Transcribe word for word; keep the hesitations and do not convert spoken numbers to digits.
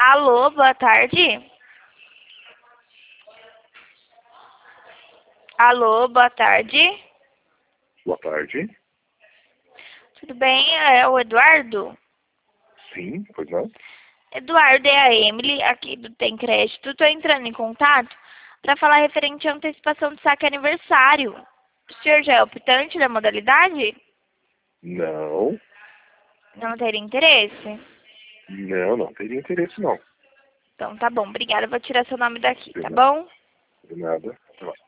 Alô, boa tarde. Alô, boa tarde. Boa tarde. Tudo bem? É o Eduardo? Sim, pois não? Eduardo, é a Emily, aqui do Tem Crédito. Estou entrando em contato para falar referente à antecipação de saque aniversário. O senhor já é optante da modalidade? Não, Não teria interesse? não, não teria interesse não. Então tá bom, obrigada. Eu vou tirar seu nome daqui, De tá nada. bom? De nada. Até mais.